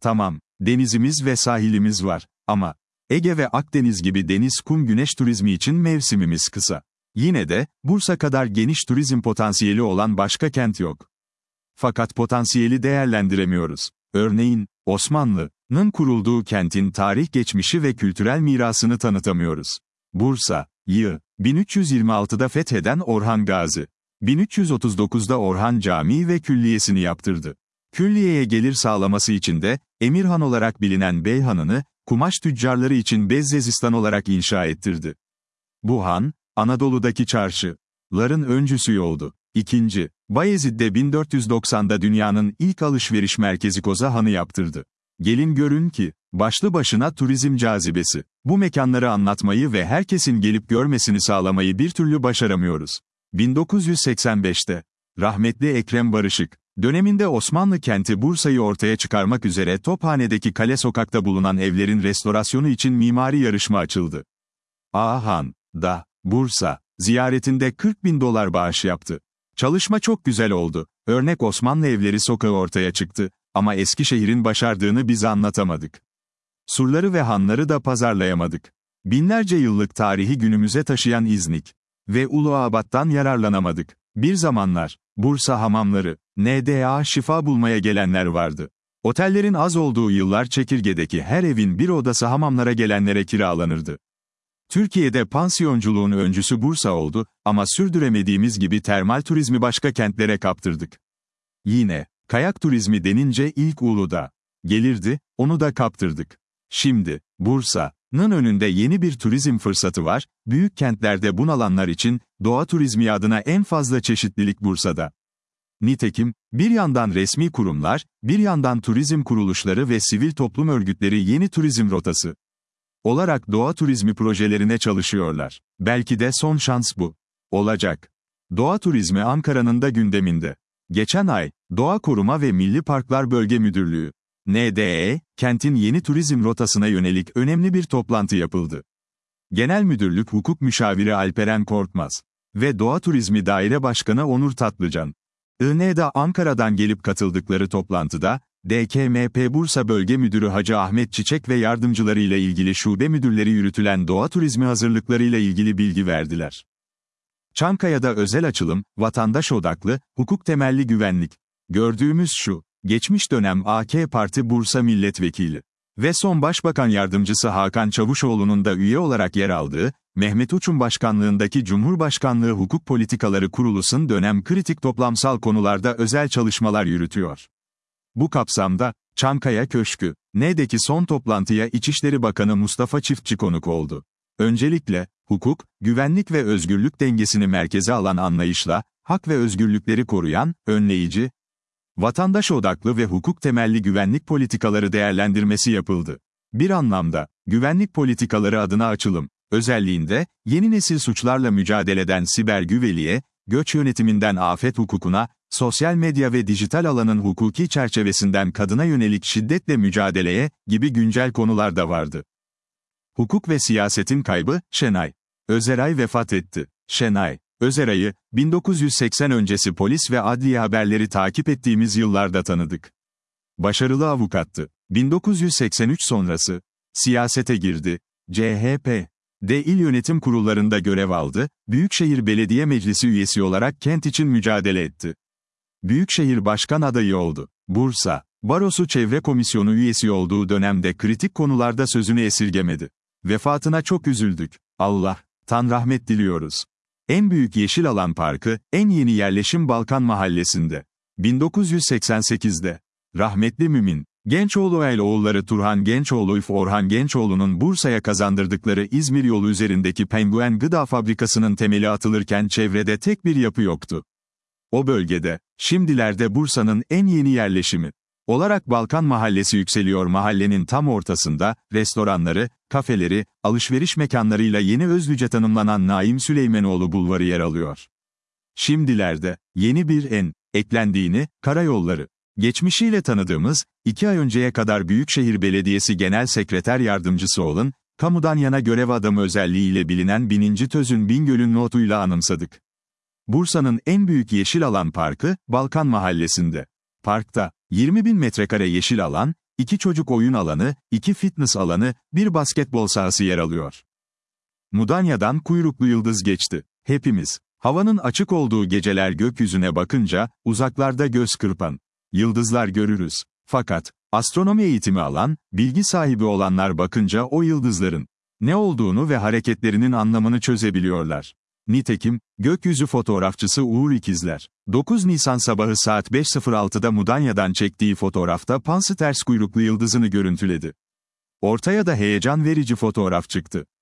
Tamam, denizimiz ve sahilimiz var. Ama Ege ve Akdeniz gibi deniz, kum, güneş turizmi için mevsimimiz kısa. Yine de, Bursa kadar geniş turizm potansiyeli olan başka kent yok. Fakat potansiyeli değerlendiremiyoruz. Örneğin, Osmanlı'nın kurulduğu kentin tarih geçmişi ve kültürel mirasını tanıtamıyoruz. Bursa'yı 1326'da fetheden Orhan Gazi, 1339'da Orhan Camii ve külliyesini yaptırdı. Külliyeye gelir sağlaması için de, Emirhan olarak bilinen Beyhan'ını, kumaş tüccarları için Bezzezistan olarak inşa ettirdi. Bu han, Anadolu'daki çarşıların öncüsü oldu. İkinci, Bayezid'de 1490'da dünyanın ilk alışveriş merkezi Koza Han'ı yaptırdı. Gelin görün ki, başlı başına turizm cazibesi, bu mekanları anlatmayı ve herkesin gelip görmesini sağlamayı bir türlü başaramıyoruz. 1985'te, rahmetli Ekrem Barışık, döneminde Osmanlı kenti Bursa'yı ortaya çıkarmak üzere Tophane'deki Kale Sokak'ta bulunan evlerin restorasyonu için mimari yarışma açıldı. Han da, Bursa, ziyaretinde $40.000 bağış yaptı. Çalışma çok güzel oldu. Örnek Osmanlı evleri sokağı ortaya çıktı. Ama Eskişehir'in başardığını bize anlatamadık. Surları ve hanları da pazarlayamadık. Binlerce yıllık tarihi günümüze taşıyan İznik ve Uluabat'tan yararlanamadık. Bir zamanlar, Bursa hamamları, NDA şifa bulmaya gelenler vardı. Otellerin az olduğu yıllar Çekirge'deki her evin bir odası hamamlara gelenlere kiralanırdı. Türkiye'de pansiyonculuğun öncüsü Bursa oldu ama sürdüremediğimiz gibi termal turizmi başka kentlere kaptırdık. Yine, kayak turizmi denince ilk Uludağ gelirdi, onu da kaptırdık. Şimdi, Bursa'nın önünde yeni bir turizm fırsatı var, büyük kentlerde bunalanlar için, doğa turizmi adına en fazla çeşitlilik Bursa'da. Nitekim, bir yandan resmi kurumlar, bir yandan turizm kuruluşları ve sivil toplum örgütleri yeni turizm rotası olarak doğa turizmi projelerine çalışıyorlar. Belki de son şans bu olacak. Doğa turizmi Ankara'nın da gündeminde. Geçen ay, Doğa Koruma ve Milli Parklar Bölge Müdürlüğü, NDE, kentin yeni turizm rotasına yönelik önemli bir toplantı yapıldı. Genel Müdürlük Hukuk Müşaviri Alperen Korkmaz ve Doğa Turizmi Daire Başkanı Onur Tatlıcan, INE'de Ankara'dan gelip katıldıkları toplantıda, DKMP Bursa Bölge Müdürü Hacı Ahmet Çiçek ve yardımcılarıyla ilgili şube müdürleri yürütülen doğa turizmi hazırlıklarıyla ilgili bilgi verdiler. Çankaya'da özel açılım, vatandaş odaklı, hukuk temelli güvenlik. Gördüğümüz şu, geçmiş dönem AK Parti Bursa Milletvekili ve son Başbakan Yardımcısı Hakan Çavuşoğlu'nun da üye olarak yer aldığı, Mehmet Uç'un başkanlığındaki Cumhurbaşkanlığı Hukuk Politikaları Kurulu'sun dönem kritik toplamsal konularda özel çalışmalar yürütüyor. Bu kapsamda, Çankaya Köşkü, NDE'deki son toplantıya İçişleri Bakanı Mustafa Çiftçi konuk oldu. Öncelikle, hukuk, güvenlik ve özgürlük dengesini merkeze alan anlayışla, hak ve özgürlükleri koruyan, önleyici, vatandaş odaklı ve hukuk temelli güvenlik politikaları değerlendirmesi yapıldı. Bir anlamda, güvenlik politikaları adına açılım, özelliğinde, yeni nesil suçlarla mücadeleden siber güvenliğe, göç yönetiminden afet hukukuna, sosyal medya ve dijital alanın hukuki çerçevesinden kadına yönelik şiddetle mücadeleye, gibi güncel konular da vardı. Hukuk ve siyasetin kaybı, Şenay Özeray vefat etti. Şenay Özeray'ı, 1980 öncesi polis ve adliye haberleri takip ettiğimiz yıllarda tanıdık. Başarılı avukattı. 1983 sonrası, siyasete girdi. CHP'de il yönetim kurullarında görev aldı, Büyükşehir Belediye Meclisi üyesi olarak kent için mücadele etti. Büyükşehir Başkan adayı oldu. Bursa Barosu Çevre Komisyonu üyesi olduğu dönemde kritik konularda sözünü esirgemedi. Vefatına çok üzüldük. Allah'tan rahmet diliyoruz. En büyük yeşil alan parkı, en yeni yerleşim Balkan Mahallesi'nde. 1988'de. Rahmetli Mümin Gençoğlu ile oğulları Turhan Gençoğlu ve Orhan Gençoğlu'nun Bursa'ya kazandırdıkları İzmir yolu üzerindeki Penguen Gıda Fabrikası'nın temeli atılırken çevrede tek bir yapı yoktu. O bölgede, şimdilerde Bursa'nın en yeni yerleşimi olarak Balkan Mahallesi yükseliyor. Mahallenin tam ortasında, restoranları, kafeleri, alışveriş mekanlarıyla yeni özlüce tanımlanan Naim Süleymanoğlu Bulvarı yer alıyor. Şimdilerde, yeni bir eklendiğini, karayolları, geçmişiyle tanıdığımız, 2 ay önceye kadar Büyükşehir Belediyesi Genel Sekreter Yardımcısı olan, kamudan yana görev adamı özelliğiyle bilinen Bininci Tözün Bingöl'ün notuyla anımsadık. Bursa'nın en büyük yeşil alan parkı, Balkan Mahallesi'nde. Parkta, 20.000 metrekare yeşil alan, 2 çocuk oyun alanı, 2 fitness alanı, 1 basketbol sahası yer alıyor. Mudanya'dan kuyruklu yıldız geçti. Hepimiz, havanın açık olduğu geceler gökyüzüne bakınca, uzaklarda göz kırpan yıldızlar görürüz. Fakat, astronomi eğitimi alan, bilgi sahibi olanlar bakınca o yıldızların ne olduğunu ve hareketlerinin anlamını çözebiliyorlar. Nitekim, gökyüzü fotoğrafçısı Uğur İkizler, 9 Nisan sabahı saat 5.06'da Mudanya'dan çektiği fotoğrafta Pan ters kuyruklu yıldızını görüntüledi. Ortaya da heyecan verici fotoğraf çıktı.